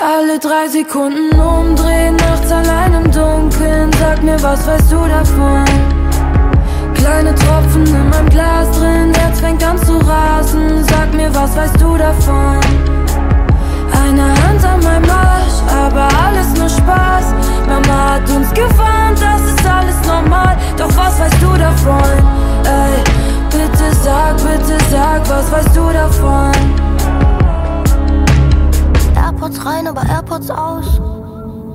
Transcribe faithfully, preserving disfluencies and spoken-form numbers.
Alle drei Sekunden umdrehen, nachts allein im Dunkeln. Sag mir, was weißt du davon? Kleine Tropfen in meinem Glas drin, Herz fängt an zu rasen. Sag mir, was weißt du davon? Eine Hand an meinem Arsch, aber alles nur Spaß. Mama hat uns gewarnt, das ist alles normal. Doch was weißt du davon? Ey, bitte sag, bitte sag, was weißt du davon? AirPods rein, aber AirPods aus.